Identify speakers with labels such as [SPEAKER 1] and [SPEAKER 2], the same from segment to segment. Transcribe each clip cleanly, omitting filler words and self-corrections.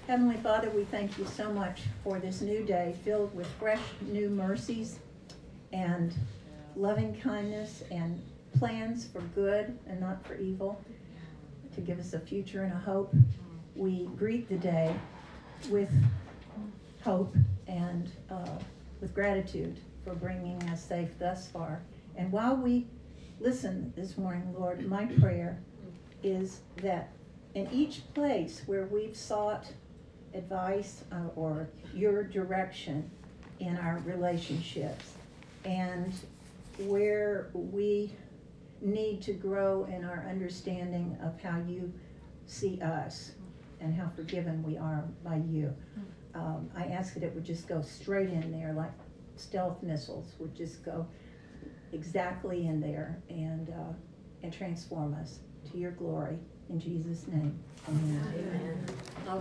[SPEAKER 1] Heavenly Father, we thank you so much for this new day filled with fresh new mercies and loving kindness and plans for good and not for evil, to give us a future and a hope. We greet the day with hope and with gratitude for bringing us safe thus far. And while we listen this morning, Lord, my prayer is that in each place where we've sought advice or your direction in our relationships, and where we need to grow in our understanding of how you see us and how forgiven we are by you, I ask that it would just go straight in there, like stealth missiles would just go exactly in there and transform us to your glory. In Jesus' name, amen.
[SPEAKER 2] Amen.
[SPEAKER 1] All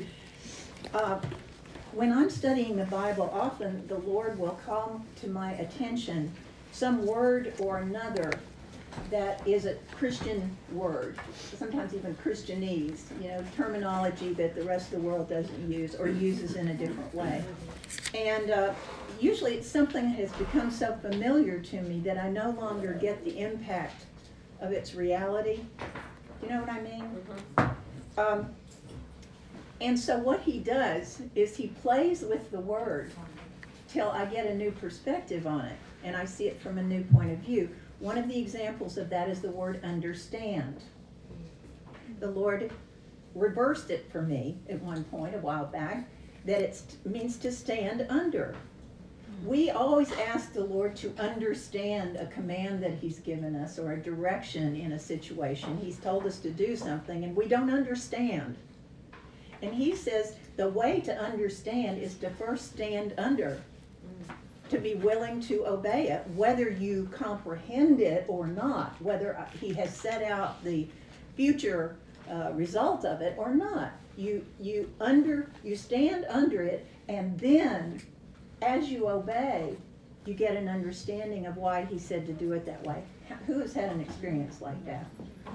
[SPEAKER 1] right. When I'm studying the Bible, often the Lord will call to my attention some word or another that is a Christian word, sometimes even Christianese, terminology that the rest of the world doesn't use or uses in a different way. And usually it's something that has become so familiar to me that I no longer get the impact of its reality. Do you know what I mean? And so what he does is he plays with the word till I get a new perspective on it, and I see it from a new point of view. One of the examples of that is the word understand. The Lord reversed it for me at one point a while back, that it means to stand under. We always ask the Lord to understand a command that he's given us or a direction in a situation. He's told us to do something and we don't understand. And he says the way to understand is to first stand under, to be willing to obey it, whether you comprehend it or not, whether he has set out the future result of it or not. You stand under it, and then as you obey, you get an understanding of why he said to do it that way. Who has had an experience like that?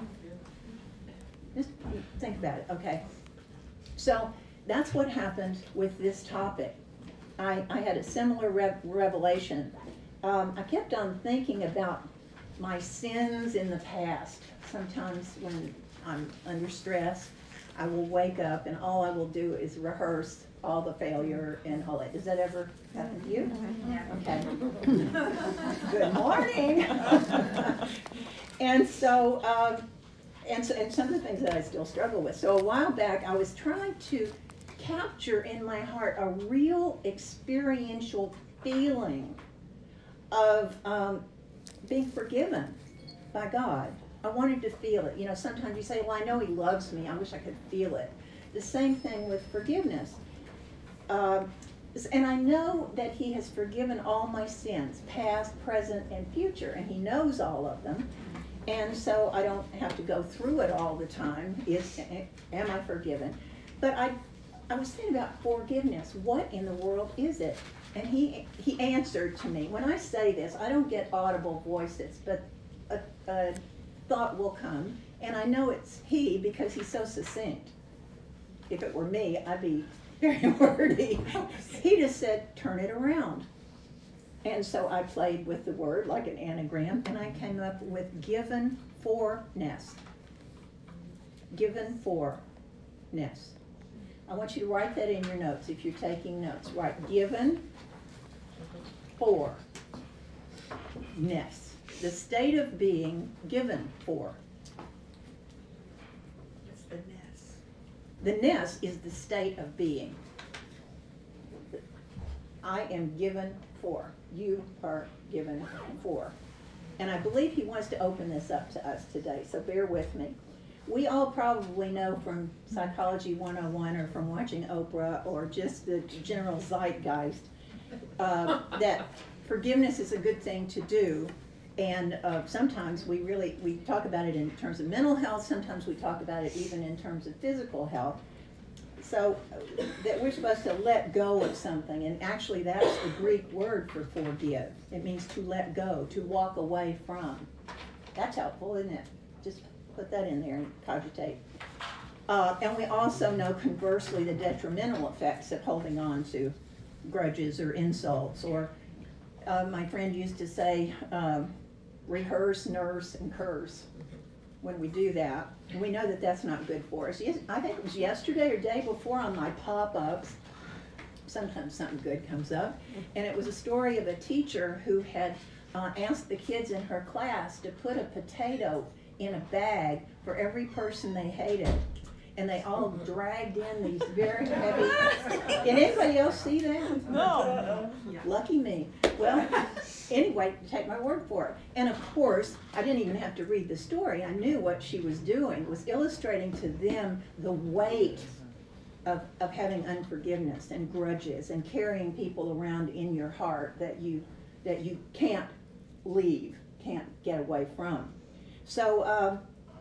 [SPEAKER 1] Just think about it. Okay. So that's what happened with this topic. I had a similar revelation. I kept on thinking about my sins in the past. Sometimes when I'm under stress, I will wake up and all I will do is rehearse all the failure and all that. Does that ever happen to you? Yeah. Okay. Good morning. And so, and some of the things that I still struggle with. So a while back, I was trying to capture in my heart a real experiential feeling of being forgiven by God. I wanted to feel it. Sometimes you say, well, I know he loves me. I wish I could feel it. The same thing with forgiveness. And I know that he has forgiven all my sins, past, present, and future, and he knows all of them. And so I don't have to go through it all the time. Am I forgiven? But I was thinking about forgiveness. What in the world is it? And he answered to me. When I say this, I don't get audible voices, but a thought will come, and I know it's he because he's so succinct. If it were me, I'd be very wordy. He just said, turn it around. And so I played with the word like an anagram, and I came up with given forness. Given forness. I want you to write that in your notes if you're taking notes. Write given forness. The state of being given for.
[SPEAKER 2] What's the ness?
[SPEAKER 1] The ness is the state of being. I am given for. You are given for. And I believe he wants to open this up to us today, so bear with me. We all probably know from Psychology 101 or from watching Oprah or just the general zeitgeist that forgiveness is a good thing to do. And sometimes we talk about it in terms of mental health, sometimes we talk about it even in terms of physical health. So that we're supposed to let go of something, and actually that's the Greek word for forgive. It means to let go, to walk away from. That's helpful, isn't it? Just put that in there and cogitate. And we also know, conversely, the detrimental effects of holding on to grudges or insults. Or my friend used to say, rehearse, nurse, and curse when we do that. And we know that that's not good for us. I think it was yesterday or day before on my pop-ups, sometimes something good comes up, and it was a story of a teacher who had asked the kids in her class to put a potato in a bag for every person they hated. And they all dragged in these very heavy. Did anybody else see that?
[SPEAKER 2] No.
[SPEAKER 1] Lucky me. Well, anyway, take my word for it. And of course, I didn't even have to read the story. I knew what she was doing was illustrating to them the weight of having unforgiveness and grudges and carrying people around in your heart that you can't leave, can't get away from. So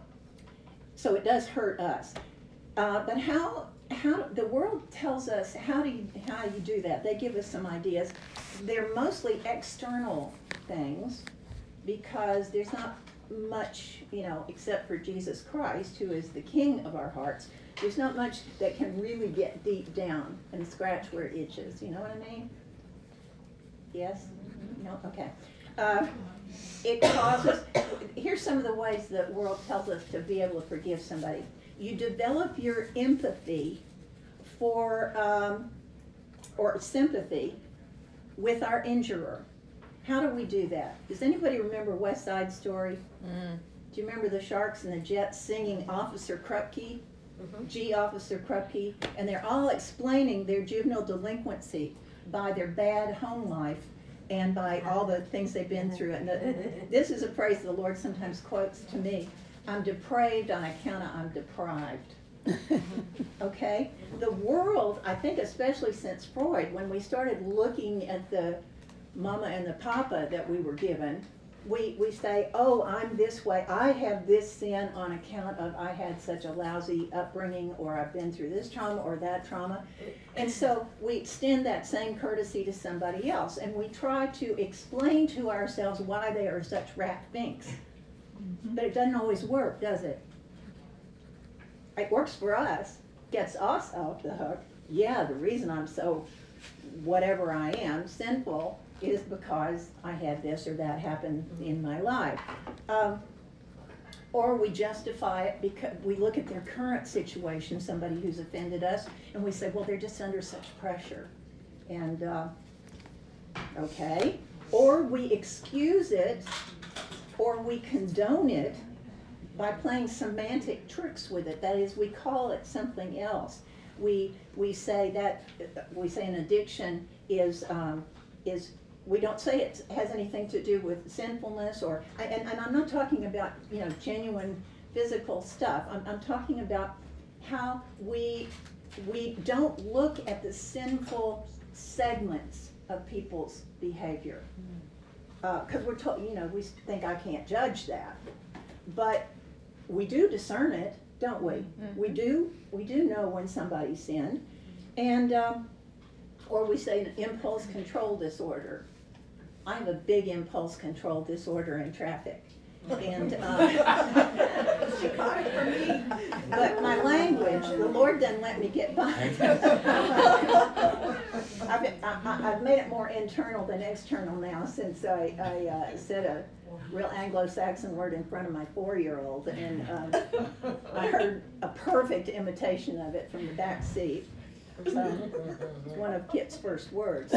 [SPEAKER 1] so it does hurt us. But how the world tells us how you do that. They give us some ideas. They're mostly external things because there's not much, except for Jesus Christ, who is the King of our hearts. There's not much that can really get deep down and scratch where it itches. You know what I mean? Yes? No? Okay. It causes, here's some of the ways the world tells us to be able to forgive somebody. You develop your empathy for, or sympathy with our injurer. How do we do that? Does anybody remember West Side Story? Mm. Do you remember the Sharks and the Jets singing Officer Krupke? Mm-hmm. G. Officer Krupke, and they're all explaining their juvenile delinquency by their bad home life and by all the things they've been through. And this is a phrase the Lord sometimes quotes to me. I'm depraved on account of I'm deprived. Okay? The world, I think especially since Freud, when we started looking at the mama and the papa that we were given, we say, oh, I'm this way. I have this sin on account of I had such a lousy upbringing, or I've been through this trauma or that trauma. And so we extend that same courtesy to somebody else, and we try to explain to ourselves why they are such rat finks. But it doesn't always work, does it? It works for us, gets us off the hook. Yeah, the reason I'm so whatever I am, sinful, is because I had this or that happen in my life. Or we justify it because we look at their current situation, somebody who's offended us, and we say, well, they're just under such pressure. And, okay. Or we excuse it, or we condone it by playing semantic tricks with it. That is, we call it something else. We say an addiction is we don't say it has anything to do with sinfulness, and I'm not talking about genuine physical stuff. I'm talking about how we don't look at the sinful segments of people's behavior, because we're told, we think I can't judge that, but we do discern it, don't we? Mm-hmm. We do know when somebody sinned, and or we say an impulse control disorder. I have a big impulse control disorder in traffic, and she caught it from me. But my language, the Lord doesn't let me get by. I've made it more internal than external now, since I said a real Anglo-Saxon word in front of my 4-year-old, and I heard a perfect imitation of it from the back seat. It's one of Kit's first words.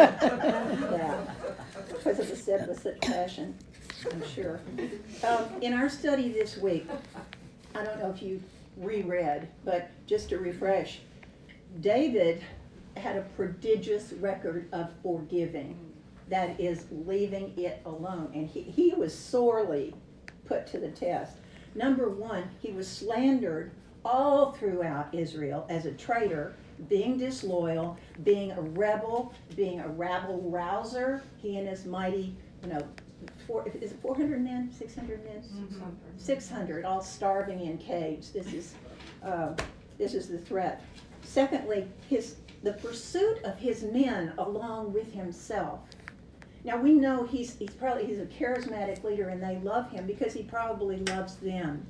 [SPEAKER 1] Because it was said with such passion, I'm sure. In our study this week, I don't know if you reread, but just to refresh, David had a prodigious record of forgiving. That is, leaving it alone. And he was sorely put to the test. Number one, he was slandered all throughout Israel as a traitor, being disloyal, being a rebel, being a rabble-rouser. He and his mighty, is it 400 men, 600 men? 600, all starving in caves. This is the threat. Secondly, the pursuit of his men along with himself. Now we know he's a charismatic leader, and they love him because he probably loves them.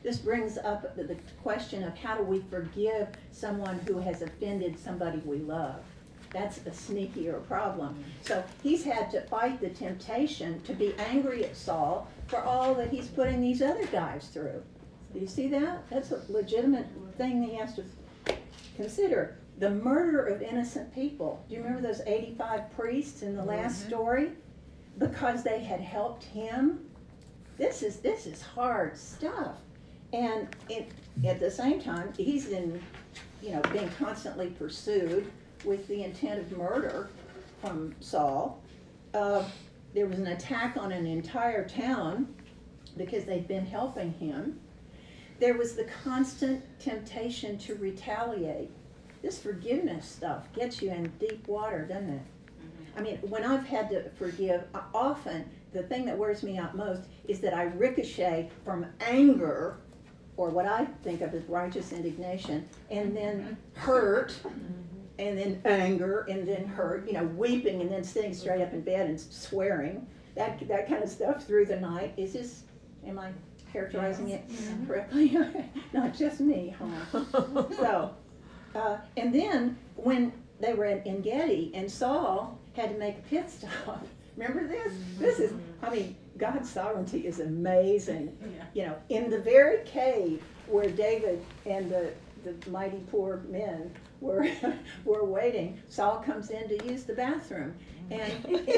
[SPEAKER 1] this brings up the question of how do we forgive someone who has offended somebody we love. That's a sneakier problem. So he's had to fight the temptation to be angry at Saul for all that he's putting these other guys through. Do you see that? That's a legitimate thing that he has to consider. The murder of innocent people. Do you remember those 85 priests in the last story? Because they had helped him. This is hard stuff. And at the same time, he's in, being constantly pursued with the intent of murder from Saul. There was an attack on an entire town because they'd been helping him. There was the constant temptation to retaliate. This forgiveness stuff gets you in deep water, doesn't it? I mean, when I've had to forgive, often the thing that wears me out most is that I ricochet from anger, or what I think of as righteous indignation, and then hurt, and then anger, and then hurt, weeping, and then sitting straight up in bed and swearing. That kind of stuff through the night. Am I characterizing it correctly? Not just me, huh? So, and then when they were in Gedi and Saul had to make a pit stop. Remember this? This is, God's sovereignty is amazing. In the very cave where David and the mighty poor men were waiting, Saul comes in to use the bathroom. And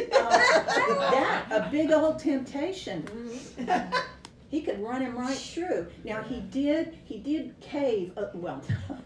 [SPEAKER 1] a big old temptation. He could run him right through. Now he did cave. No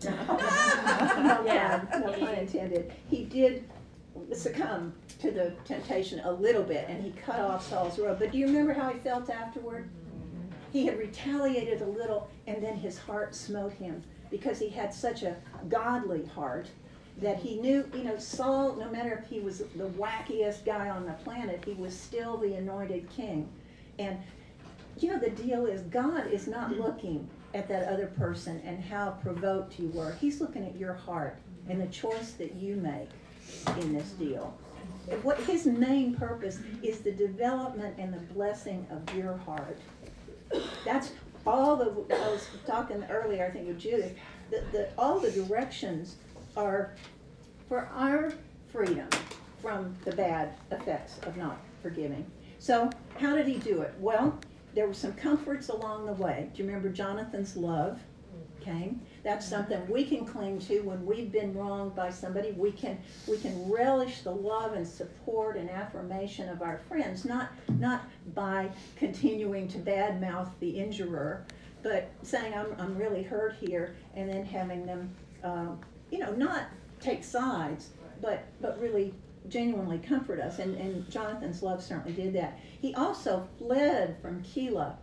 [SPEAKER 1] pun intended. He did succumb to the temptation a little bit, and he cut off Saul's robe. But do you remember how he felt afterward? He had retaliated a little, and then his heart smote him because he had such a godly heart that he knew, Saul, no matter if he was the wackiest guy on the planet, he was still the anointed king. And the deal is God is not looking at that other person and how provoked you were. He's looking at your heart and the choice that you make in this deal. What his main purpose is the development and the blessing of your heart. That's all I was talking earlier, I think, with Judith. All the directions are for our freedom from the bad effects of not forgiving. So how did he do it? Well, there were some comforts along the way. Do you remember Jonathan's love came? That's something we can cling to when we've been wronged by somebody. We can relish the love and support and affirmation of our friends, not by continuing to badmouth the injurer, but saying I'm really hurt here, and then having them, not take sides, but really genuinely comfort us, and Jonathan's love certainly did that. He also fled from Keilah.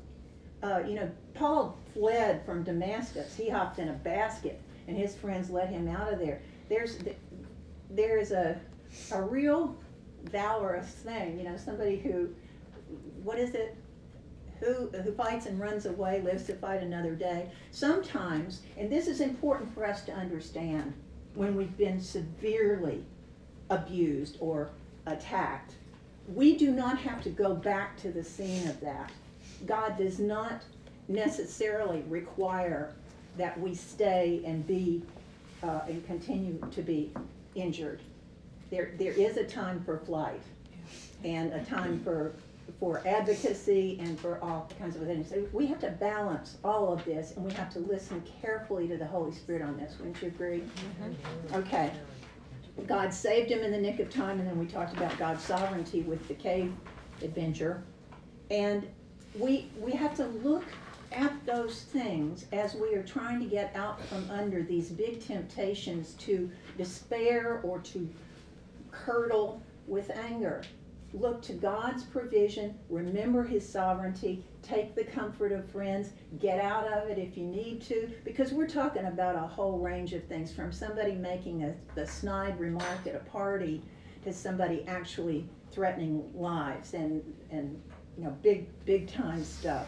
[SPEAKER 1] Paul fled from Damascus. He hopped in a basket, and his friends let him out of there. There's a real valorous thing, somebody who, what is it? Who fights and runs away lives to fight another day. Sometimes, and this is important for us to understand, when we've been severely abused or attacked, we do not have to go back to the scene of that. God does not necessarily require that we stay and be and continue to be injured. There is a time for flight and a time for advocacy and for all kinds of things. So we have to balance all of this, and we have to listen carefully to the Holy Spirit on this. Wouldn't you agree? Mm-hmm. Okay. God saved him in the nick of time, and then we talked about God's sovereignty with the cave adventure. And we have to look at those things as we are trying to get out from under these big temptations to despair or to curdle with anger. Look to God's provision, remember his sovereignty, take the comfort of friends, get out of it if you need to, because we're talking about a whole range of things, from somebody making a snide remark at a party to somebody actually threatening lives and big time stuff.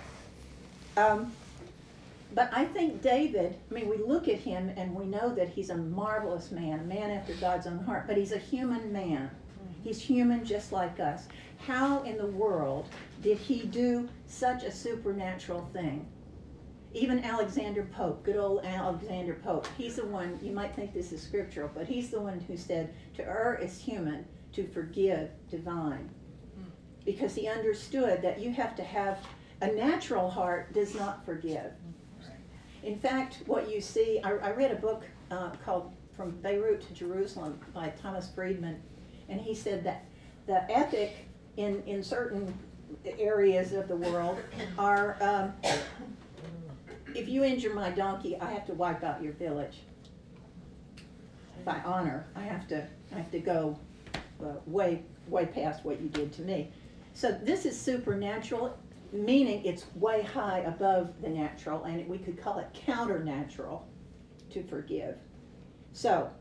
[SPEAKER 1] But I think David, we look at him and we know that he's a marvelous man, a man after God's own heart, but he's a human man. He's human just like us. How in the world did he do such a supernatural thing? Even Alexander Pope, good old Alexander Pope, he's the one, you might think this is scriptural, but he's the one who said, to err is human, to forgive divine. Because he understood that you have to have, a natural heart does not forgive. In fact, what you see, I read a book called From Beirut to Jerusalem by Thomas Friedman, and he said that the ethic in certain areas of the world are, if you injure my donkey, I have to wipe out your village. By honor, I have to go way past what you did to me. So this is supernatural, meaning it's way high above the natural, and we could call it counter-natural to forgive. So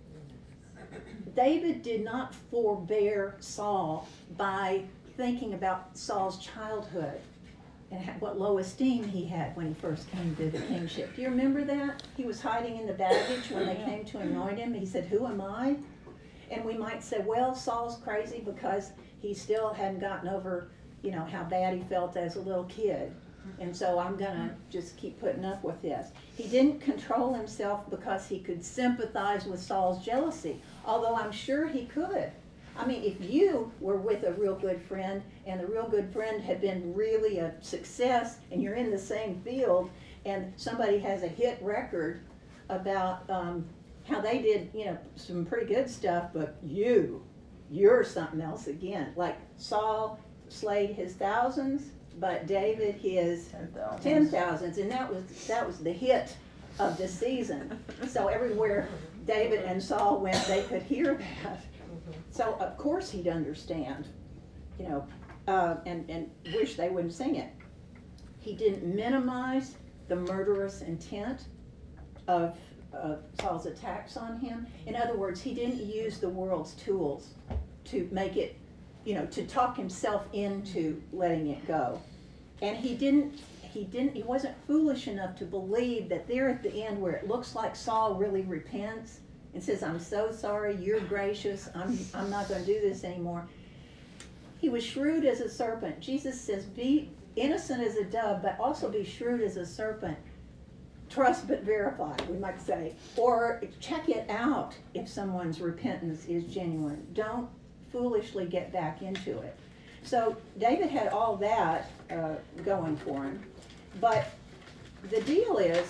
[SPEAKER 1] David did not forbear Saul by thinking about Saul's childhood and what low esteem he had when he first came to the kingship. Do you remember that? He was hiding in the baggage when they came to anoint him. He said, "Who am I?" And we might say, well, Saul's crazy because he still hadn't gotten over, you know, how bad he felt as a little kid. And so I'm going to just keep putting up with this. He didn't control himself because he could sympathize with Saul's jealousy, although I'm sure he could. I mean, if you were with a real good friend and the real good friend had been really a success and you're in the same field and somebody has a hit record about how they did, you know, some pretty good stuff, but you're something else again. Like Saul slayed his thousands, but David his 10,000s, and that was the hit of the season. So everywhere David and Saul went, they could hear that. So of course he'd understand, you know, and wish they wouldn't sing it. He didn't minimize the murderous intent of Saul's attacks on him. In other words, he didn't use the world's tools to make it, you know, to talk himself into letting it go. And he wasn't foolish enough to believe that there at the end where it looks like Saul really repents and says, "I'm so sorry, you're gracious, I'm not going to do this anymore." He was shrewd as a serpent. Jesus says, be innocent as a dove, but also be shrewd as a serpent. Trust but verify, we might say. Or check it out if someone's repentance is genuine. Don't foolishly get back into it. So David had all that going for him. But the deal is,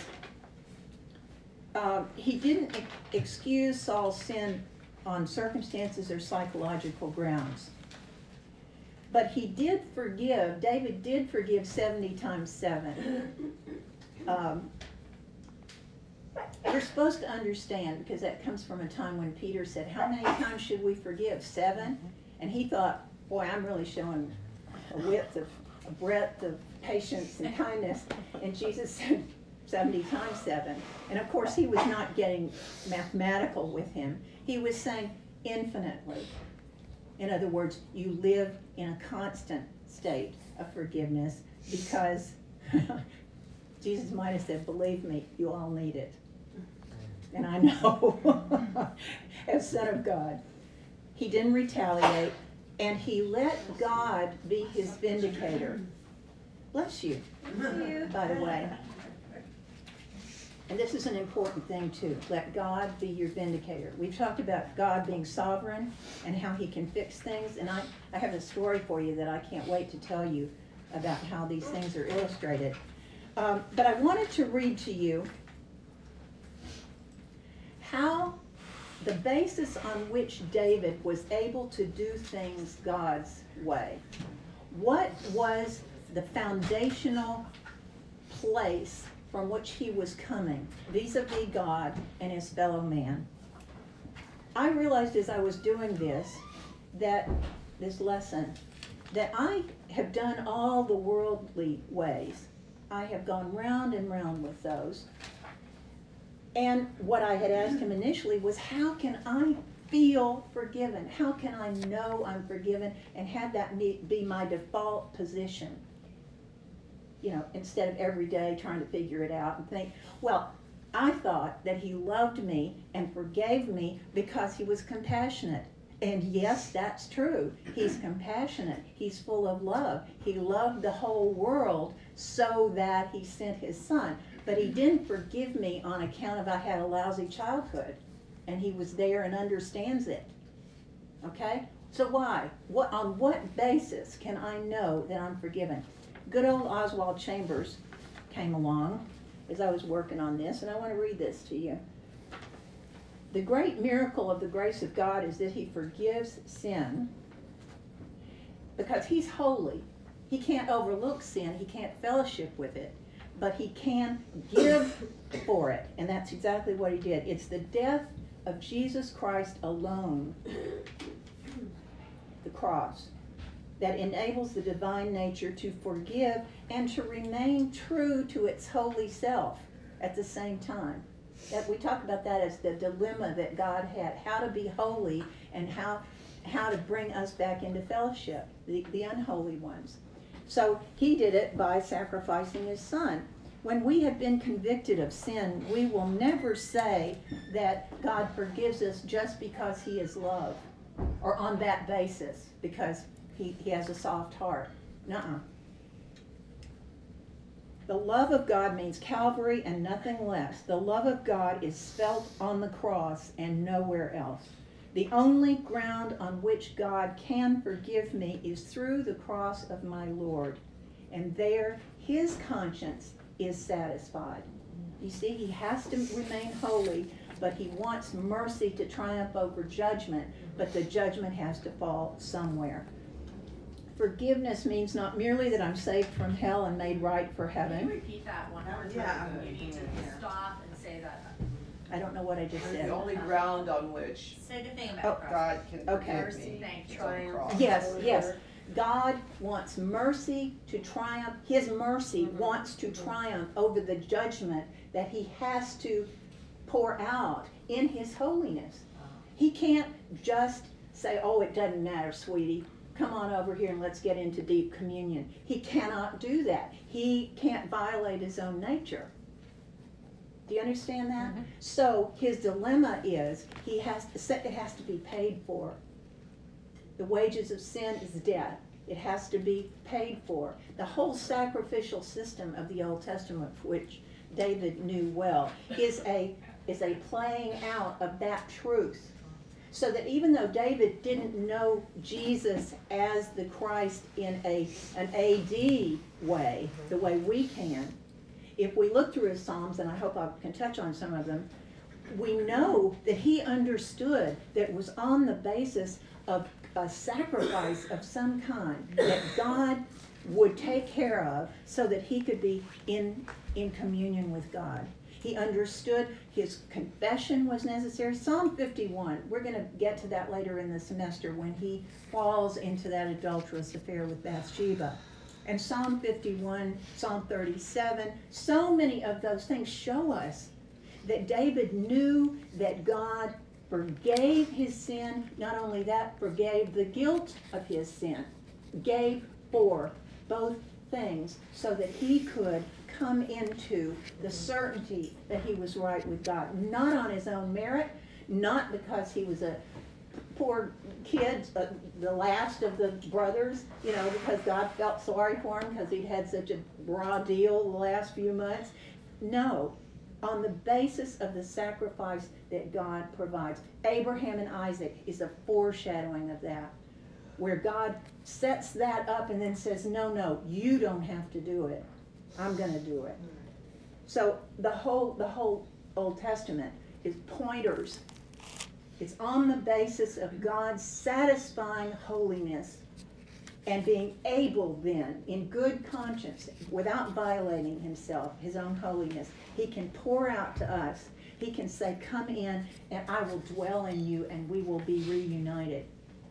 [SPEAKER 1] he didn't excuse Saul's sin on circumstances or psychological grounds. But he did forgive, David did forgive 70 times 7. You're supposed to understand, because that comes from a time when Peter said, how many times should we forgive? 7? And he thought, boy, I'm really showing a breadth of patience and kindness. And Jesus said 70 times 7. And of course, he was not getting mathematical with him. He was saying infinitely. In other words, you live in a constant state of forgiveness because Jesus might have said, believe me, you all need it. And I know, as Son of God, he didn't retaliate, and he let God be his vindicator. Bless you, by the way. And this is an important thing too. Let God be your vindicator. We've talked about God being sovereign and how he can fix things. And I have a story for you that I can't wait to tell you about how these things are illustrated. But I wanted to read to you how the basis on which David was able to do things God's way. What was the foundational place from which he was coming vis-a-vis God and his fellow man? I realized as I was doing this lesson, that I have done all the worldly ways. I have gone round and round with those. And what I had asked him initially was, how can I feel forgiven? How can I know I'm forgiven and have that be my default position? You know, instead of every day trying to figure it out and think, well, I thought that he loved me and forgave me because he was compassionate. And yes, that's true. He's compassionate. He's full of love. He loved the whole world. so that he sent his son. But he didn't forgive me on account of I had a lousy childhood. And he was there and understands it. Okay? So why? On what basis can I know that I'm forgiven? Good old Oswald Chambers came along as I was working on this, and I want to read this to you. The great miracle of the grace of God is that he forgives sin because he's holy. He can't overlook sin. He can't fellowship with it. But he can give for it. And that's exactly what he did. It's the death of Jesus Christ alone, the cross, that enables the divine nature to forgive and to remain true to its holy self at the same time. That we talk about that as the dilemma that God had, how to be holy and how to bring us back into fellowship, the unholy ones. So he did it by sacrificing his son. When we have been convicted of sin, we will never say that God forgives us just because he is love, or on that basis, because he has a soft heart. Nuh-uh. The love of God means Calvary and nothing less. The love of God is felt on the cross and nowhere else. The only ground on which God can forgive me is through the cross of my Lord. And there, his conscience is satisfied. You see, he has to remain holy, but he wants mercy to triumph over judgment, but the judgment has to fall somewhere. Forgiveness means not merely that I'm saved from hell and made right for heaven.
[SPEAKER 2] Can you repeat that one more time?
[SPEAKER 3] Yeah.
[SPEAKER 2] You need to stop and say that.
[SPEAKER 1] I don't know what I just said.
[SPEAKER 3] The only ground on which
[SPEAKER 2] Say the thing about
[SPEAKER 3] God can
[SPEAKER 1] Okay.
[SPEAKER 3] forgive me.
[SPEAKER 2] Thank you.
[SPEAKER 3] is on the cross.
[SPEAKER 1] Yes. God wants mercy to triumph. His mercy wants to triumph over the judgment that he has to pour out in his holiness. He can't just say, oh, it doesn't matter, sweetie. Come on over here and let's get into deep communion. He cannot do that. He can't violate his own nature. Do you understand that? Mm-hmm. So his dilemma is it has to be paid for. The wages of sin is death. It has to be paid for. The whole sacrificial system of the Old Testament, which David knew well, is a playing out of that truth. So that even though David didn't know Jesus as the Christ in an AD way, the way we can, if we look through his Psalms, and I hope I can touch on some of them, we know that he understood that it was on the basis of a sacrifice of some kind that God would take care of so that he could be in communion with God. He understood his confession was necessary. Psalm 51, we're going to get to that later in the semester when he falls into that adulterous affair with Bathsheba. And Psalm 51, Psalm 37, so many of those things show us that David knew that God forgave his sin. Not only that, forgave the guilt of his sin. Gave for both things so that he could come into the certainty that he was right with God. Not on his own merit, not because he was a poor kid, the last of the brothers, because God felt sorry for him because he'd had such a raw deal the last few months. No, on the basis of the sacrifice that God provides. Abraham and Isaac is a foreshadowing of that, where God sets that up and then says, no, you don't have to do it. I'm going to do it. So the whole Old Testament is pointers. It's on the basis of God's satisfying holiness and being able then, in good conscience, without violating himself, his own holiness, he can pour out to us. He can say, come in and I will dwell in you and we will be reunited.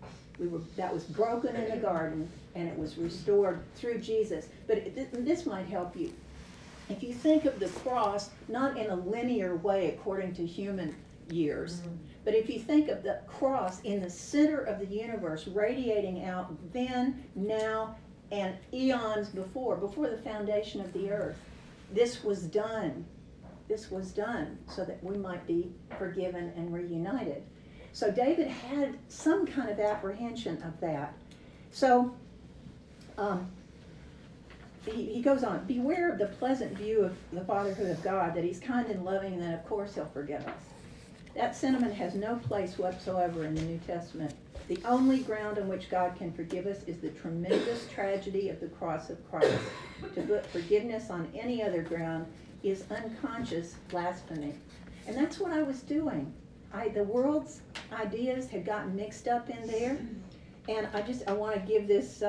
[SPEAKER 1] That was broken in the garden and it was restored through Jesus. But this might help you. If you think of the cross, not in a linear way according to human years, but if you think of the cross in the center of the universe, radiating out then, now, and eons before the foundation of the earth, this was done. This was done so that we might be forgiven and reunited. So David had some kind of apprehension of that. So he goes on, beware of the pleasant view of the fatherhood of God, that he's kind and loving, and that of course he'll forgive us. That sentiment has no place whatsoever in the New Testament. The only ground on which God can forgive us is the tremendous tragedy of the cross of Christ. To put forgiveness on any other ground is unconscious blasphemy. And that's what I was doing. The world's ideas had gotten mixed up in there, and I want to give this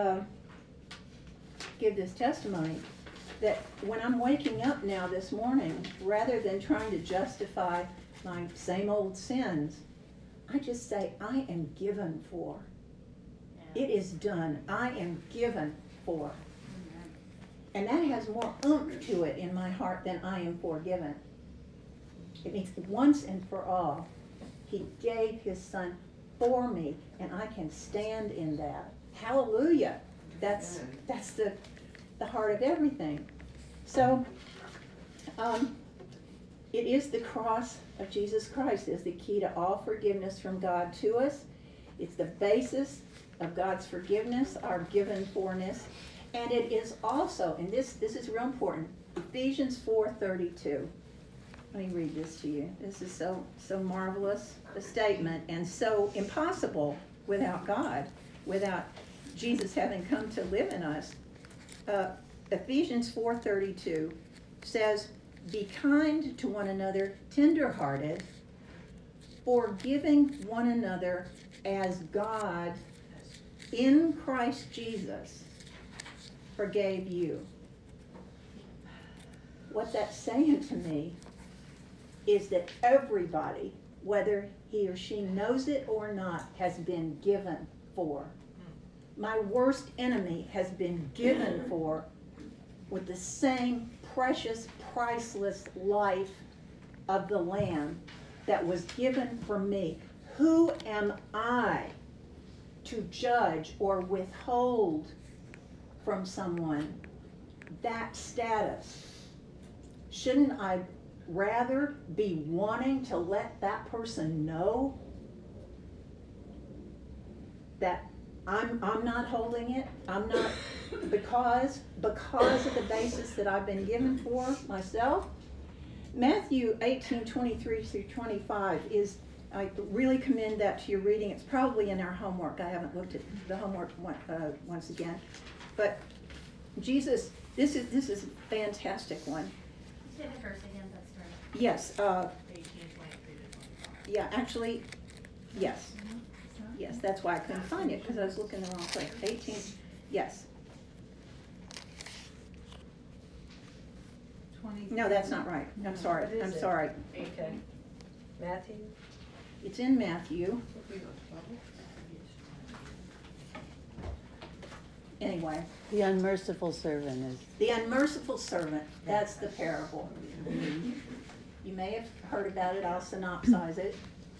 [SPEAKER 1] testimony that when I'm waking up now this morning, rather than trying to justify my same old sins, I just say, I am given for. It is done. I am given for. And that has more oomph to it in my heart than I am forgiven. It means once and for all, he gave his son for me, and I can stand in that. Hallelujah. That's the heart of everything. So, it is the cross of Jesus Christ is the key to all forgiveness from God to us. It's the basis of God's forgiveness, our given forness. And it is also, and this is real important, Ephesians 4:32. Let me read this to you. This is so marvelous a statement, and so impossible without God, without Jesus having come to live in us. Ephesians 4:32 says, be kind to one another, tender-hearted, forgiving one another as God in Christ Jesus forgave you. What that's saying to me is that everybody, whether he or she knows it or not, has been given for. My worst enemy has been given for with the same precious, priceless life of the Lamb that was given for me. Who am I to judge or withhold from someone that status? Shouldn't I rather be wanting to let that person know that I'm not holding it? I'm not, because of the basis that I've been given for myself. Matthew 18:23 through 25 is, I really commend that to your reading. It's probably in our homework. I haven't looked at the homework once again. But Jesus, this is a fantastic one.
[SPEAKER 2] Say the first again, that's right.
[SPEAKER 1] Yes,
[SPEAKER 2] 18:23 to 25.
[SPEAKER 1] yeah, actually, yes. Yes, that's why I couldn't find it, because I was looking the wrong place. 18, yes.
[SPEAKER 4] 20.
[SPEAKER 1] No, that's not right. I'm sorry.
[SPEAKER 4] What is
[SPEAKER 1] I'm
[SPEAKER 4] it?
[SPEAKER 1] sorry.
[SPEAKER 4] Okay. Matthew?
[SPEAKER 1] It's in Matthew. Anyway,
[SPEAKER 5] The unmerciful servant is.
[SPEAKER 1] the unmerciful servant, that's the parable. You may have heard about it. I'll synopsize it.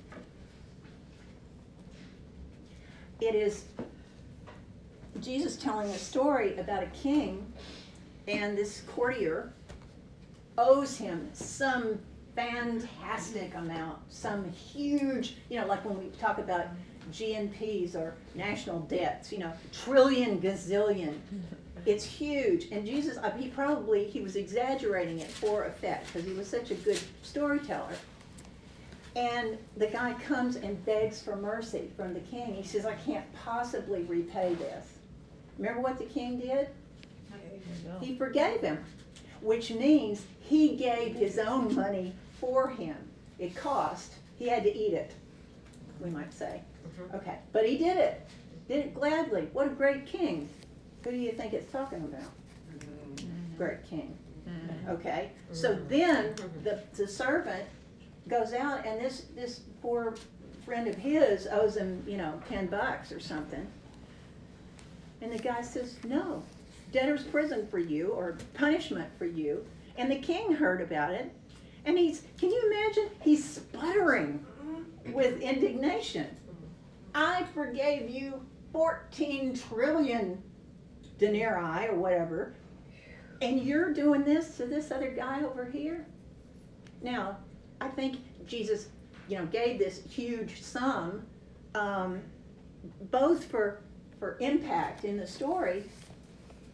[SPEAKER 1] It is Jesus telling a story about a king, and this courtier owes him some fantastic amount, some huge, like when we talk about GNPs or national debts, trillion, gazillion. It's huge. And Jesus, he was exaggerating it for effect because he was such a good storyteller. And the guy comes and begs for mercy from the king. He says, I can't possibly repay this. Remember what the king did? He forgave him, which means he gave his own money for him. It cost. He had to eat it, we might say. Okay, but he did it. Did it gladly. What a great king. Who do you think it's talking about? Great king. Okay, so then the servant goes out, and this poor friend of his owes him, $10 or something. And the guy says, no, debtor's prison for you, or punishment for you. And the king heard about it, and can you imagine? He's sputtering with indignation. I forgave you 14 trillion denarii or whatever, and you're doing this to this other guy over here? Now, I think Jesus, gave this huge sum, both for impact in the story,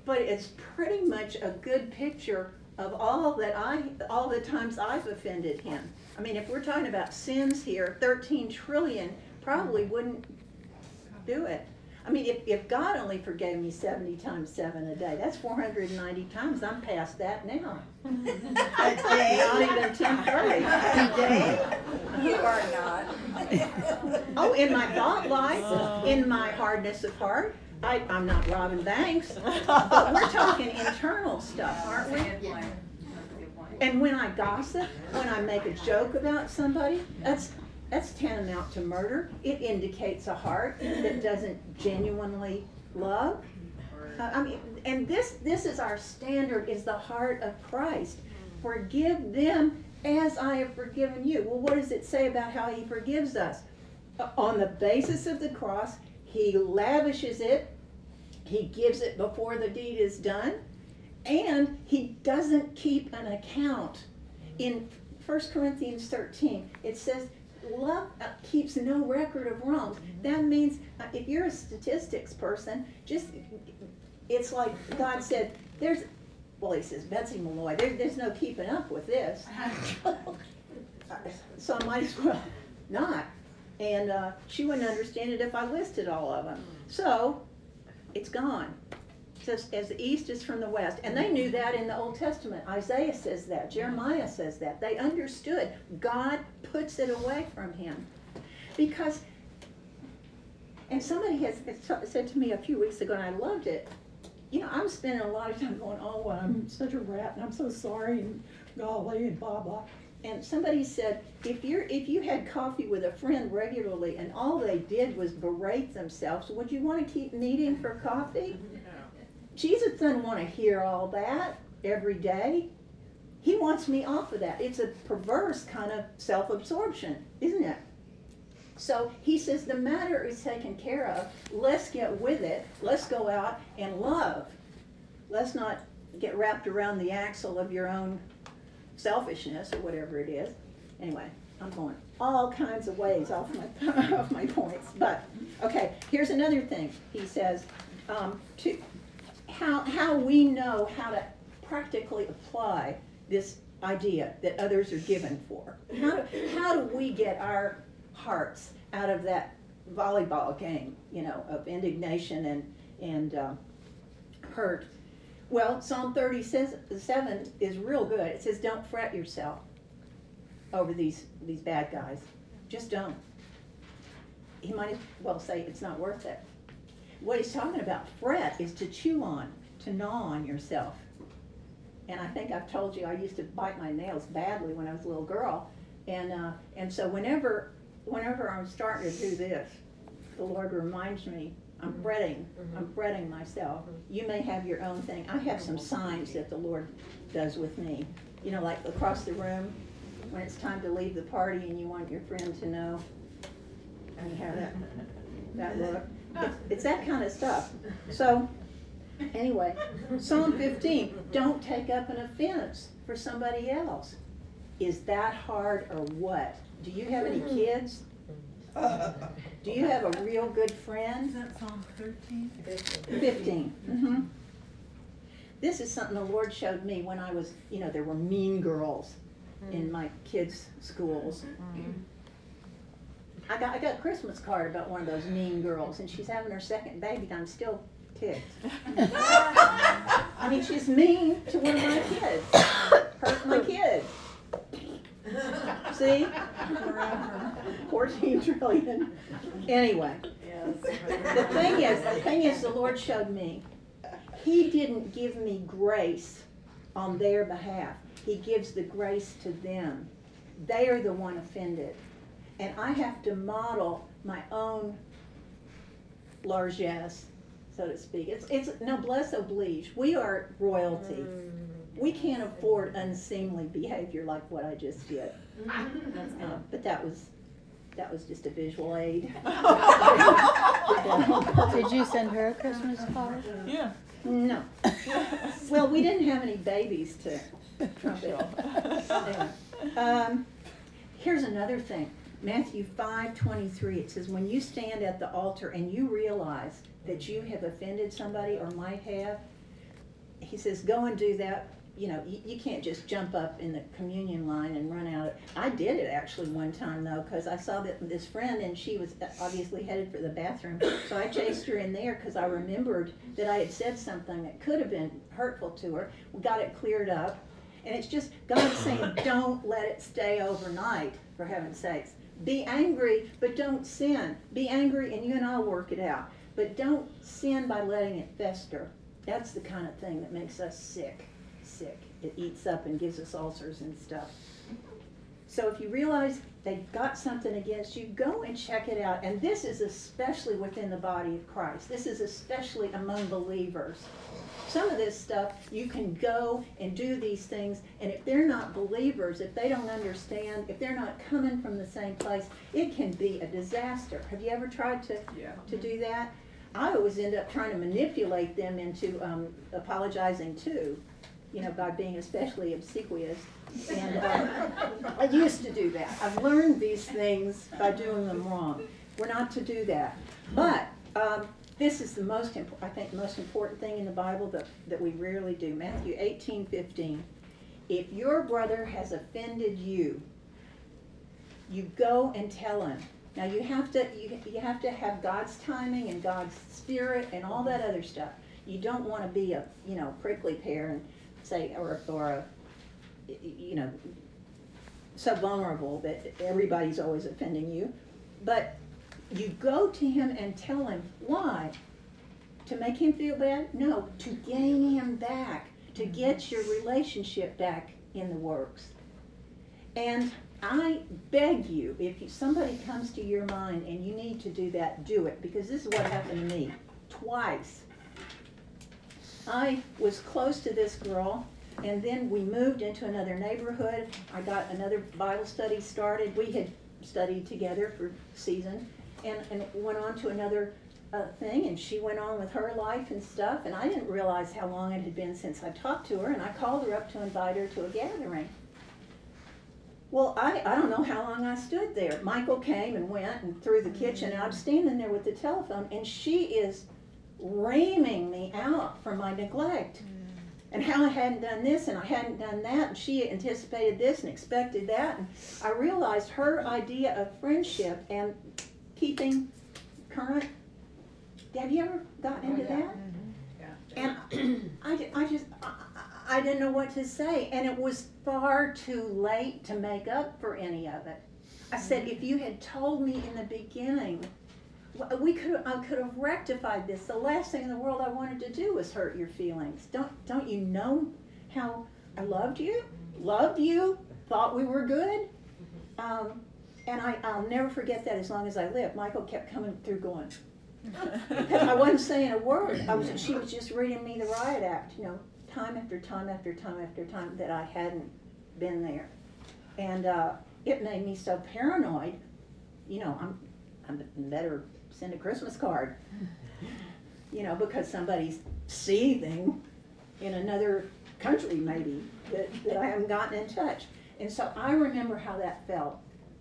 [SPEAKER 1] but it's pretty much a good picture of all the times I've offended him. I mean, if we're talking about sins here, 13 trillion probably wouldn't do it. I mean, if God only forgave me 70 times 7 a day, that's 490 times. I'm past that now. Not even 10th grade.
[SPEAKER 4] Today, you are not.
[SPEAKER 1] Oh, in my thought life, in my hardness of heart, I'm not Robin Banks, but we're talking internal stuff, aren't we? And when I gossip, when I make a joke about somebody, that's tantamount to murder. It indicates a heart that doesn't genuinely love. I mean, and this is our standard, is the heart of Christ. Forgive them as I have forgiven you. Well, what does it say about how he forgives us? On the basis of the cross, he lavishes it, he gives it before the deed is done, and he doesn't keep an account. In 1 Corinthians 13, it says, love keeps no record of wrongs. That means if you're a statistics person, it's like God said, he says, Betsy Malloy, there's no keeping up with this. So I might as well not. And she wouldn't understand it if I listed all of them. So it's gone. It says, as the east is from the west. And they knew that in the Old Testament. Isaiah says that. Jeremiah says that. They understood. God puts it away from him. Because, and somebody has said to me a few weeks ago, and I loved it, you know, I'm spending a lot of time going, oh, well, I'm such a rat, and I'm so sorry, and golly, and blah, blah. And somebody said, if you had coffee with a friend regularly and all they did was berate themselves, would you want to keep meeting for coffee? No. Jesus doesn't want to hear all that every day. He wants me off of that. It's a perverse kind of self-absorption, isn't it? So he says the matter is taken care of. Let's get with it. Let's go out and love. Let's not get wrapped around the axle of your own selfishness or whatever it is. Anyway, I'm going all kinds of ways off my points. But okay, here's another thing. He says how we know how to practically apply this idea that others are given for. How do we get our hearts out of that volleyball game, you know, of indignation and hurt? Well, Psalm 37 is real good. It says, don't fret yourself over these bad guys. Just don't. He might as well say it's not worth it. What he's talking about, fret, is to chew on, to gnaw on yourself. And I think I've told you I used to bite my nails badly when I was a little girl. And so whenever I'm starting to do this, the Lord reminds me, I'm fretting myself. You may have your own thing. I have some signs that the Lord does with me. You know, like across the room, when it's time to leave the party and you want your friend to know, and you have that look. It's that kind of stuff. So, anyway, Psalm 15, don't take up an offense for somebody else. Is that hard or what? Do you have any kids? Do you have a real good friend?
[SPEAKER 6] Is that Psalm 13?
[SPEAKER 1] 15. Mm-hmm. This is something the Lord showed me when I was, you know, there were mean girls in my kids' schools. I got a Christmas card about one of those mean girls, and she's having her second baby, and I'm still ticked. I mean, she's mean to one of my kids. Hurt my kids. See? 14 trillion. Anyway, the thing is, the Lord showed me, He didn't give me grace on their behalf. He gives the grace to them. They are the one offended. And I have to model my own largesse, so to speak. It's noblesse oblige. We are royalty. We can't afford unseemly behavior like what I just did. But that was just a visual aid.
[SPEAKER 5] Did you send her a Christmas card?
[SPEAKER 6] Yeah.
[SPEAKER 1] No. Well, we didn't have any babies to trumpet. Anyway. Here's another thing. Matthew 5:23, it says, when you stand at the altar and you realize that you have offended somebody or might have, he says, go and do that. You know, you can't just jump up in the communion line and run out. I did it actually one time though, because I saw that this friend and she was obviously headed for the bathroom. So I chased her in there because I remembered that I had said something that could have been hurtful to her. We got it cleared up. And it's just God saying, don't let it stay overnight, for heaven's sakes. Be angry, but don't sin. Be angry and you and I'll work it out. But don't sin by letting it fester. That's the kind of thing that makes us sick. It eats up and gives us ulcers and stuff. So if you realize they've got something against you, go and check it out. And this is especially within the body of Christ. This is especially among believers. Some of this stuff, you can go and do these things, and if they're not believers, if they don't understand, if they're not coming from the same place, it can be a disaster. Have you ever tried to do that? I always end up trying to manipulate them into apologizing too, you know, by being especially obsequious. And I used to do that. I've learned these things by doing them wrong. We're not to do that. But this is the most important thing in the Bible that we rarely do. Matthew 18:15. If your brother has offended you, you go and tell him. Now you have to have God's timing and God's spirit and all that other stuff. You don't want to be a prickly pear and say or a so vulnerable that everybody's always offending you. But you go to him and tell him. Why? To make him feel bad? No, to gain him back, to get your relationship back in the works. And I beg you, if somebody comes to your mind and you need to do that, do it, because this is what happened to me twice. I was close to this girl, and then we moved into another neighborhood. I got another Bible study started. We had studied together for a season, and went on to another thing, and she went on with her life and stuff, and I didn't realize how long it had been since I talked to her, and I called her up to invite her to a gathering. Well, I don't know how long I stood there. Michael came and went and through the kitchen, and I'm standing there with the telephone, and she is reaming me out for my neglect. And how I hadn't done this and I hadn't done that, and she anticipated this and expected that. And I realized her idea of friendship and keeping current. Have you ever gotten into that? Yeah. And I didn't know what to say, and it was far too late to make up for any of it. I said, if you had told me in the beginning, I could have rectified this. The last thing in the world I wanted to do was hurt your feelings. Don't you know how I loved you, thought we were good? And I'll never forget that as long as I live. Michael kept coming through going, because I wasn't saying a word. She was just reading me the riot act, time after time after time after time that I hadn't been there. And it made me so paranoid. I'm better send a Christmas card, because somebody's seething in another country maybe that I haven't gotten in touch. And so I remember how that felt.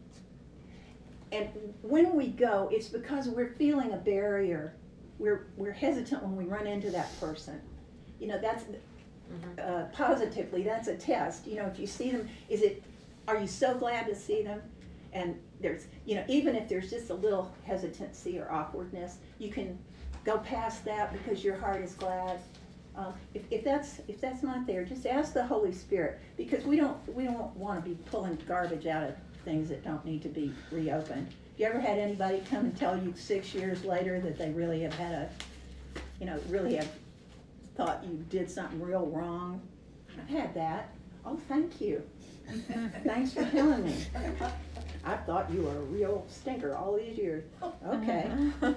[SPEAKER 1] And when we go, it's because we're feeling a barrier. We're hesitant when we run into that person. That's positively, that's a test. If you see them, are you so glad to see them? And there's, even if there's just a little hesitancy or awkwardness, you can go past that because your heart is glad. If that's not there, just ask the Holy Spirit, because we don't want to be pulling garbage out of things that don't need to be reopened. You ever had anybody come and tell you 6 years later that they really have had really have thought you did something real wrong? I've had that. Oh, thank you. Thanks for telling me. I thought you were a real stinker all these years. Okay.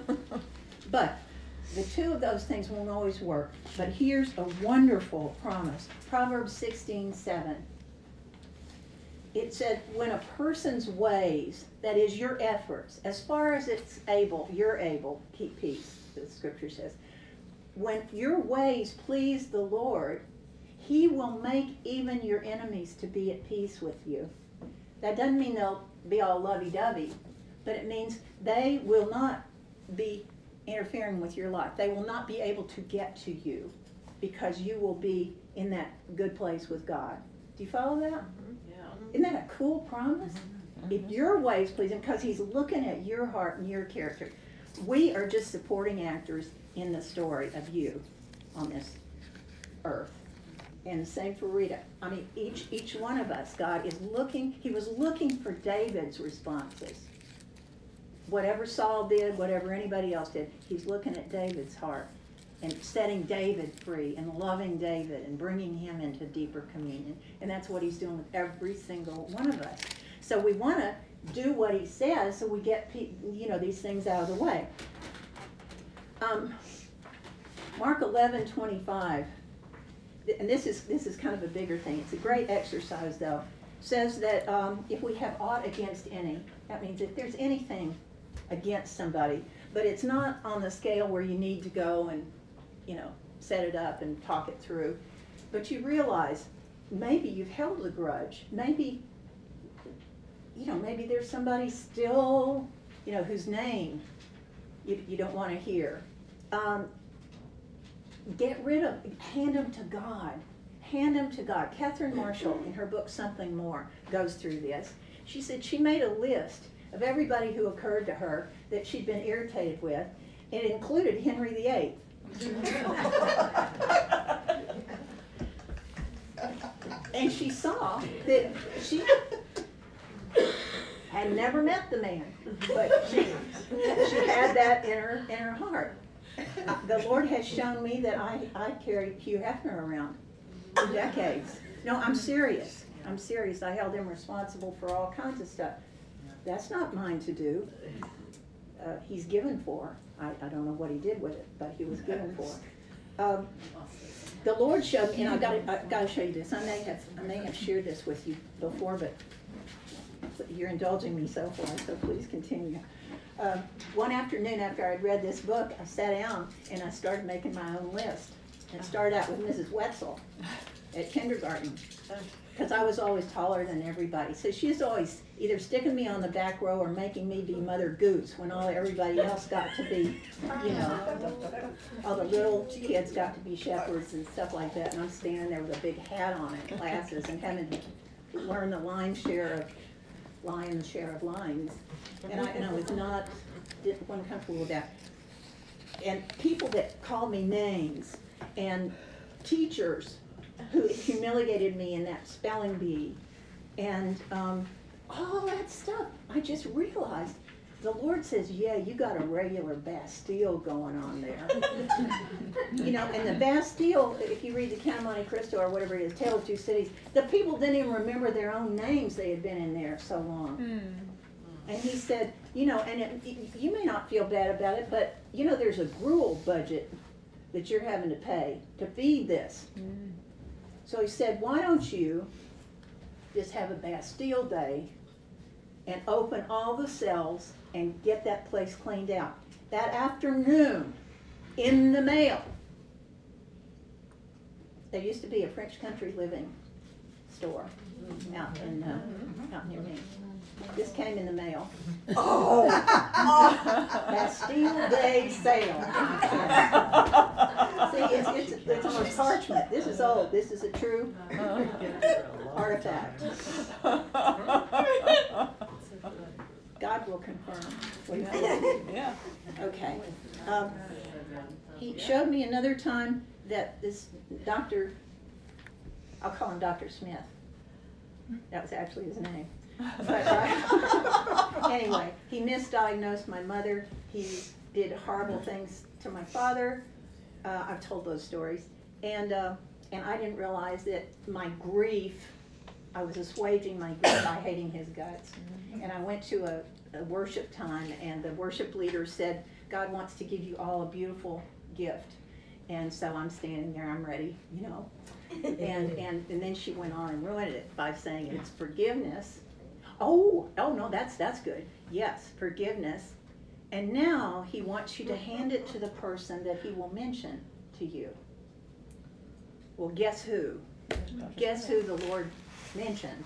[SPEAKER 1] But the two of those things won't always work. But here's a wonderful promise. Proverbs 16:7. It said, when a person's ways, that is your efforts, as far as you're able, keep peace, the scripture says. When your ways please the Lord, He will make even your enemies to be at peace with you. That doesn't mean they'll be all lovey-dovey, but it means they will not be interfering with your life. They will not be able to get to you. because you will be in that good place with God. Do you follow that?
[SPEAKER 3] Yeah.
[SPEAKER 1] Isn't that a cool promise? If your ways please him, because he's looking at your heart and your character. We are just supporting actors in the story of you on this earth. And the same for Rita. I mean, each one of us, God is looking, he was looking for David's responses. Whatever Saul did, whatever anybody else did, he's looking at David's heart and setting David free and loving David and bringing him into deeper communion. And that's what he's doing with every single one of us. So we want to do what he says so we get, these things out of the way. Mark 11:25, and this is kind of a bigger thing. It's a great exercise, though. Says that if we have aught against any, that means if there's anything against somebody, but it's not on the scale where you need to go and, set it up and talk it through. But you realize maybe you've held a grudge. Maybe there's somebody still, whose name you don't want to hear. Hand them to God. Hand them to God. Catherine Marshall, in her book Something More, goes through this. She said she made a list of everybody who occurred to her that she'd been irritated with. It included Henry VIII. And she saw that she had never met the man, but she had that in her heart. The Lord has shown me that I carried Hugh Hefner around for decades. No, I'm serious. I held him responsible for all kinds of stuff. That's not mine to do. He's given for. I don't know what he did with it, but he was given for. The Lord showed me, and I've got to show you this. I may have shared this with you before, but you're indulging me so far, so please continue. One afternoon after I'd read this book, I sat down and I started making my own list. It started out with Mrs. Wetzel at kindergarten, because I was always taller than everybody. So she was always either sticking me on the back row or making me be Mother Goose when everybody else got to be, all the little kids got to be shepherds and stuff like that. And I'm standing there with a big hat on and glasses and having to learn the lion's share of lines. And I wasn't comfortable with that. And people that called me names and teachers who humiliated me in that spelling bee and all that stuff. I just realized the Lord says, yeah, you got a regular Bastille going on there. And the Bastille, if you read the Count of Monte Cristo or whatever it is, Tale of Two Cities, the people didn't even remember their own names. They had been in there so long. And he said, and you may not feel bad about it, but there's a gruel budget that you're having to pay to feed this. So he said, why don't you just have a Bastille Day and open all the cells and get that place cleaned out. That afternoon, in the mail, there used to be a French Country Living store out near me. This came in the mail. Bastille Day sale. See, it's almost parchment. This is old. This is a true artifact. God will confirm.
[SPEAKER 5] Yeah.
[SPEAKER 1] Okay. He showed me another time that this doctor, I'll call him Dr. Smith. That was actually his name. But anyway, he misdiagnosed my mother. He did horrible things to my father. I've told those stories. And I didn't realize that my grief, I was assuaging my grief by hating his guts. And I went to a worship time, and the worship leader said, God wants to give you all a beautiful gift. And so I'm standing there, I'm ready, And then she went on and ruined it by saying it's forgiveness. Oh no, that's good. Yes, forgiveness. And now he wants you to hand it to the person that he will mention to you. Well, guess who? Guess who the Lord mentioned?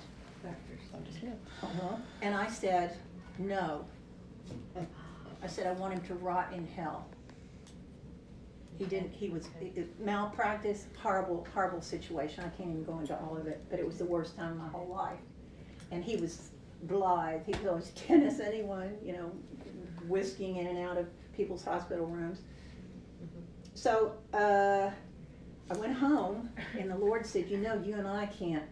[SPEAKER 1] And I said, no. I said, I want him to rot in hell. He was malpractice, horrible situation. I can't even go into all of it, but it was the worst time of my whole life. And he was blithe. He could always tennis anyone, whisking in and out of people's hospital rooms. So I went home, and the Lord said, you and I can't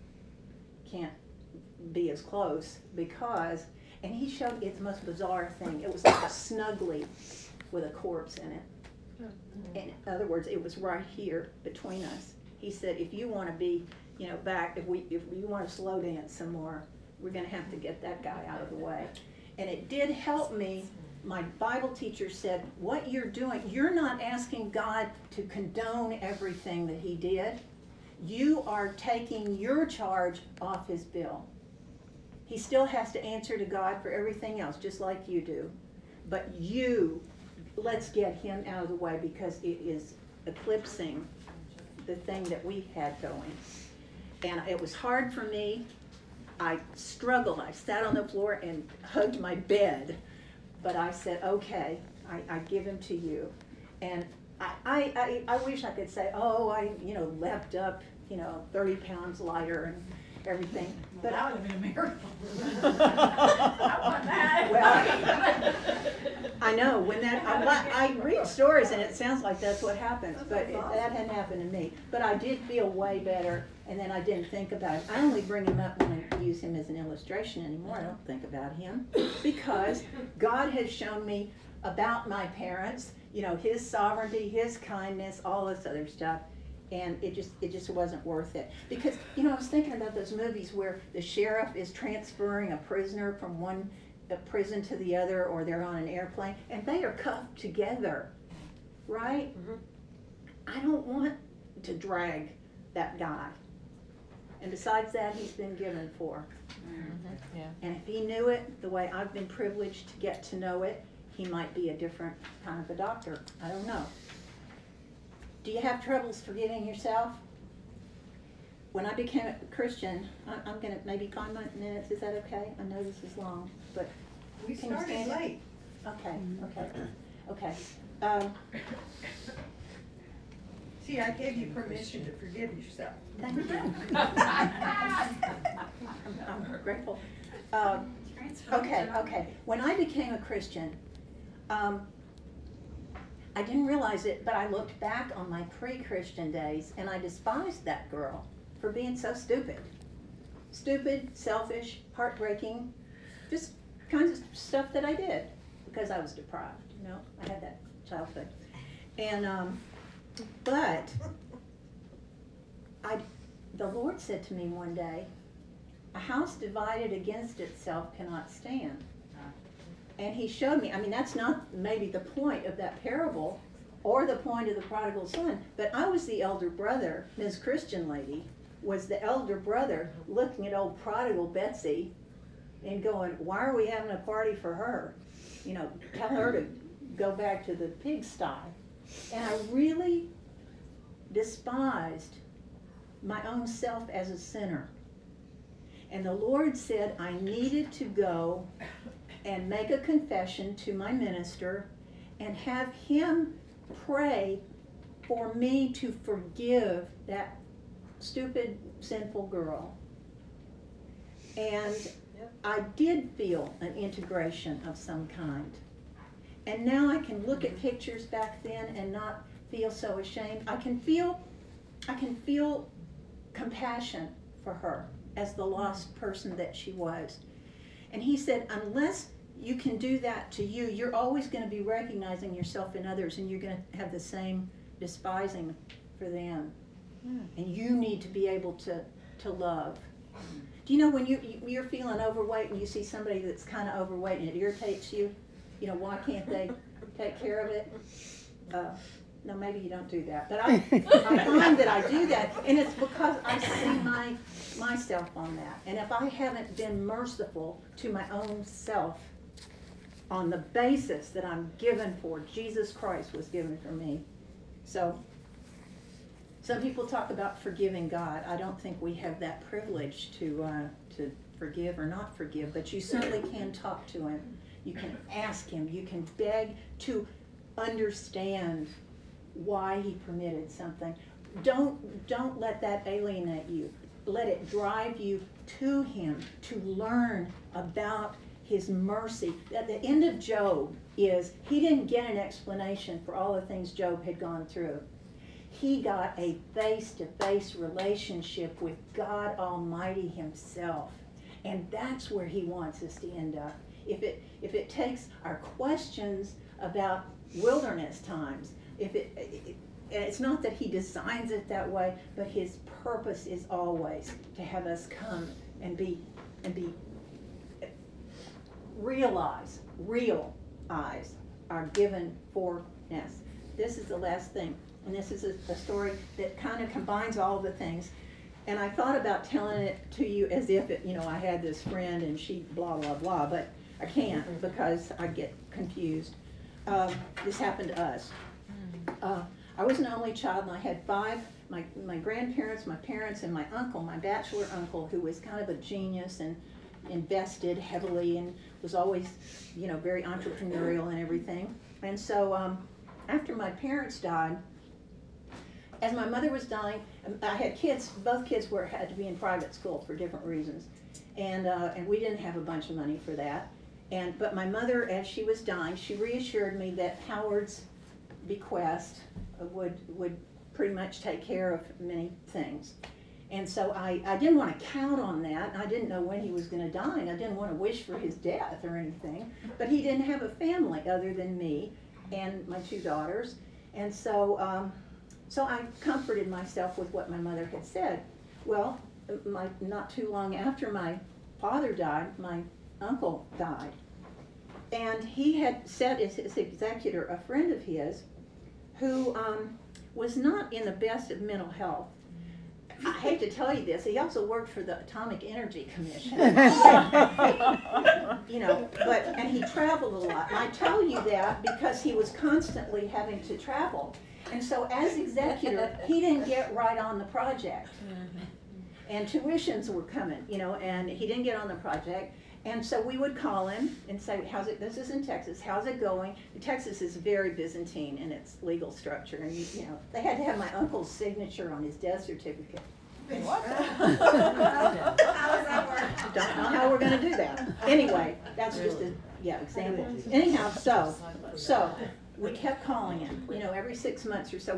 [SPEAKER 1] be as close because, and he showed me the most bizarre thing. It was like a snuggly with a corpse in it. In other words, it was right here between us. He said, if you want to be, back, if you want to slow dance some more, we're going to have to get that guy out of the way. And it did help me. My Bible teacher said, what you're doing, you're not asking God to condone everything that he did. You are taking your charge off his bill. He still has to answer to God for everything else, just like you do. But let's get him out of the way because it is eclipsing the thing that we had going. And it was hard for me. I struggled. I sat on the floor and hugged my bed. But I said, okay, I give him to you. And I wish I could say, I leapt up, 30 pounds lighter and everything. But
[SPEAKER 6] That would have been a miracle.
[SPEAKER 4] I want that.
[SPEAKER 1] Well, I know, I read stories and it sounds like that's what happens, but that hadn't happened to me. But I did feel way better, and then I didn't think about it. I only bring him up when I use him as an illustration anymore. I don't think about him because God has shown me about my parents, his sovereignty, his kindness, all this other stuff. And it just wasn't worth it. Because, I was thinking about those movies where the sheriff is transferring a prisoner from one prison to the other, or they're on an airplane, and they are cuffed together, right? Mm-hmm. I don't want to drag that guy. And besides that, he's been given for.
[SPEAKER 5] Mm-hmm. Yeah.
[SPEAKER 1] And if he knew it the way I've been privileged to get to know it, he might be a different kind of a doctor. I don't know. Do you have troubles forgiving yourself? When I became a Christian, I'm going to maybe 5 minutes. Is that okay? I know this is long, but
[SPEAKER 4] We
[SPEAKER 1] can you
[SPEAKER 4] started
[SPEAKER 1] stand it?
[SPEAKER 4] late.
[SPEAKER 1] Okay.
[SPEAKER 4] See, I gave you permission to forgive yourself.
[SPEAKER 1] Thank you. I'm grateful. Okay. When I became a Christian, I didn't realize it, but I looked back on my pre-Christian days and I despised that girl for being so stupid. Stupid, selfish, heartbreaking, just kinds of stuff that I did because I was deprived, I had that childhood. And, but the Lord said to me one day, a house divided against itself cannot stand. And he showed me, that's not maybe the point of that parable or the point of the prodigal son, but I was the elder brother. Ms. Christian lady was the elder brother looking at old prodigal Betsy and going, why are we having a party for her? Tell her to go back to the pigsty. And I really despised my own self as a sinner. And the Lord said I needed to go and make a confession to my minister and have him pray for me to forgive that stupid, sinful girl. And I did feel an integration of some kind. And now I can look at pictures back then and not feel so ashamed. I can feel compassion for her as the lost person that she was. And he said, unless you can do that to you, you're always going to be recognizing yourself in others, and you're going to have the same despising for them. And you need to be able to love. Do you know when you're feeling overweight and you see somebody that's kind of overweight and it irritates you? Why can't they take care of it? No, maybe you don't do that. But I find that I do that, and it's because I see myself on that. And if I haven't been merciful to my own self on the basis that I'm given for, Jesus Christ was given for me. So some people talk about forgiving God. I don't think we have that privilege to forgive or not forgive, but you certainly can talk to him. You can ask him. You can beg to understand why he permitted something. Don't let that alienate you. Let it drive you to him to learn about his mercy. At the end of Job is, he didn't get an explanation for all the things Job had gone through. He got a face-to-face relationship with God Almighty himself. And that's where he wants us to end up. If it takes our questions about wilderness times, it's not that he designs it that way, but his purpose is always to have us come and realize our given forness. This is the last thing, and this is a story that kind of combines all the things. And I thought about telling it to you as if I had this friend and she blah blah blah, but I can't because I get confused. This happened to us. I was an only child, and I had five, my grandparents, my parents, and my uncle, my bachelor uncle, who was kind of a genius and invested heavily and was always, very entrepreneurial and everything. And so after my parents died, as my mother was dying, I had kids, both kids had to be in private school for different reasons. And we didn't have a bunch of money for that. But my mother, as she was dying, she reassured me that Howard's bequest would pretty much take care of many things. And so I didn't want to count on that. I didn't know when he was going to die, and I didn't want to wish for his death or anything. But he didn't have a family other than me and my two daughters. And so I comforted myself with what my mother had said. Well, not too long after my father died, my uncle died. And he had set as his executor a friend of his who was not in the best of mental health. I hate to tell you this, he also worked for the Atomic Energy Commission. And he traveled a lot. And I tell you that because he was constantly having to travel. And so as executor, he didn't get right on the project. And tuitions were coming, and he didn't get on the project. And so we would call him and say, this is in Texas, how's it going? Texas is very Byzantine in its legal structure. And, they had to have my uncle's signature on his death certificate.
[SPEAKER 4] What?
[SPEAKER 2] How does that work?
[SPEAKER 1] Don't know how we're going to do that. Anyway, that's just example. Anyhow, so we kept calling him, every 6 months or so.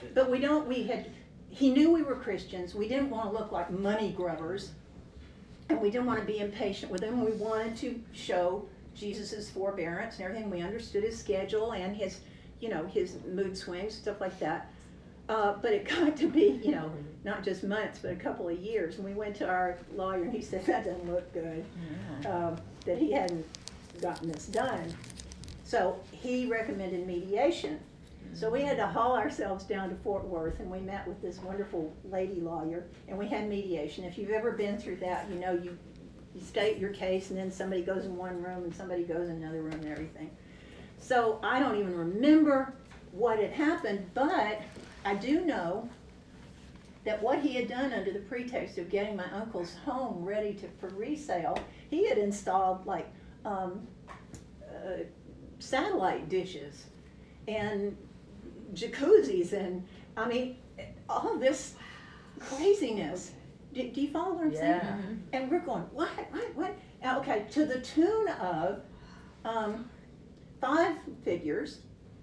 [SPEAKER 1] He knew we were Christians. We didn't want to look like money grubbers. And we didn't want to be impatient with him. We wanted to show Jesus' forbearance and everything. We understood his schedule and his mood swings, stuff like that. But it got to be, not just months, but a couple of years. And we went to our lawyer, and he said, that doesn't look good, that he hadn't gotten this done. So he recommended mediation. So we had to haul ourselves down to Fort Worth, and we met with this wonderful lady lawyer, and we had mediation. If you've ever been through that, you state your case, and then somebody goes in one room, and somebody goes in another room, and everything. So I don't even remember what had happened, but I do know that what he had done under the pretext of getting my uncle's home ready for resale, he had installed satellite dishes and jacuzzis and all this craziness. Do you follow what I'm saying?
[SPEAKER 4] Yeah.
[SPEAKER 1] And we're going, what? Okay, to the tune of 5 figures,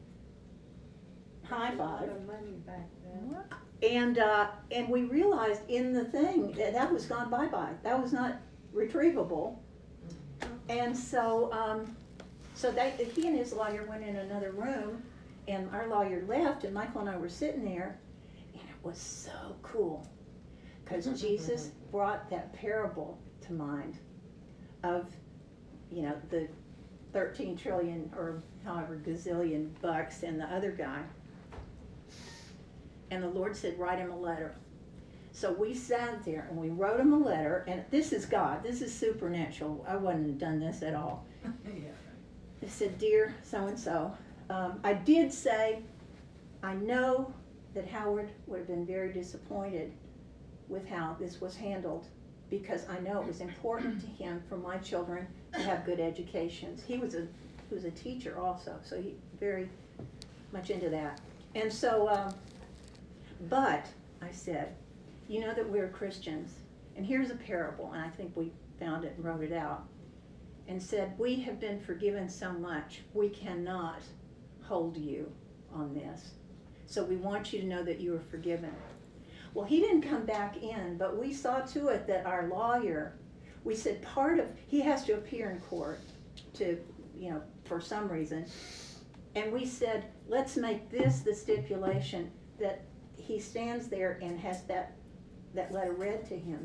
[SPEAKER 1] high five.
[SPEAKER 4] Money back then.
[SPEAKER 1] And we realized in the thing that was gone bye-bye. That was not retrievable. And so he and his lawyer went in another room, and our lawyer left, and Michael and I were sitting there, and it was so cool, because Jesus brought that parable to mind of, the 13 trillion or however gazillion bucks and the other guy. And the Lord said, write him a letter. So we sat there and we wrote him a letter, and this is God, this is supernatural. I wouldn't have done this at all. I said, dear so-and-so, I did say, I know that Howard would have been very disappointed with how this was handled, because I know it was important to him for my children to have good educations. He was a teacher also, so he very much into that. And so, but, I said, you know that we're Christians, and here's a parable, and I think we found it and wrote it out, and said, we have been forgiven so much, we cannot hold you on this. So we want you to know that you are forgiven. Well, he didn't come back in, but we saw to it that our lawyer, we said he has to appear in court to, for some reason. And we said, let's make this the stipulation that he stands there and has that letter read to him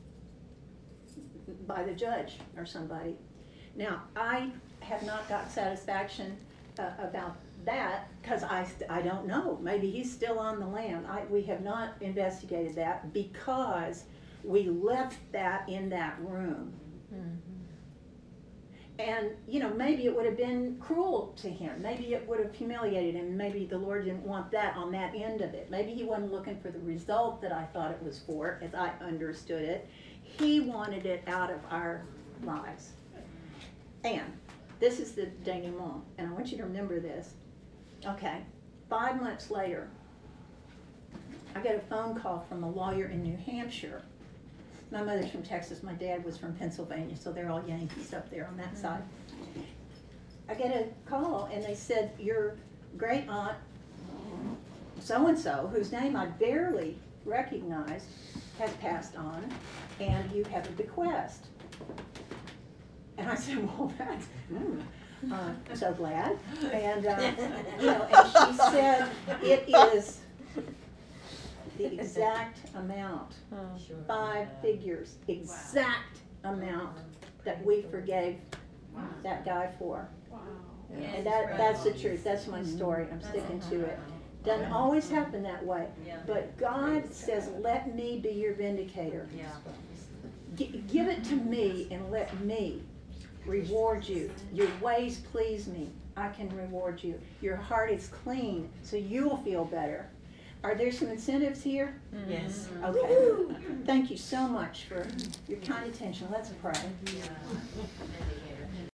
[SPEAKER 1] by the judge or somebody. Now, I have not got satisfaction about that, because I don't know. Maybe he's still on the lam. We have not investigated that because we left that in that room. And, maybe it would have been cruel to him. Maybe it would have humiliated him. Maybe the Lord didn't want that on that end of it. Maybe he wasn't looking for the result that I thought it was for, as I understood it. He wanted it out of our lives. And this is the denouement, and I want you to remember this. Okay, 5 months later, I got a phone call from a lawyer in New Hampshire. My mother's from Texas, my dad was from Pennsylvania, so they're all Yankees up there on that side. I get a call, and they said, your great aunt, so-and-so, whose name I barely recognized, has passed on, and you have a bequest. And I said, well, that's, I'm so glad. And, and she said, it is the exact amount, 5 figures, exact amount that we forgave that guy for. And that's the truth, that's my story, I'm sticking to it. Doesn't always happen that way, but God says, let me be your vindicator. Give it to me and let me reward you. Your ways please me, I can reward you. Your heart is clean, so you will feel better. Are there some incentives here?
[SPEAKER 7] Yes.
[SPEAKER 1] Okay. Thank you so much for your kind attention. Let's pray.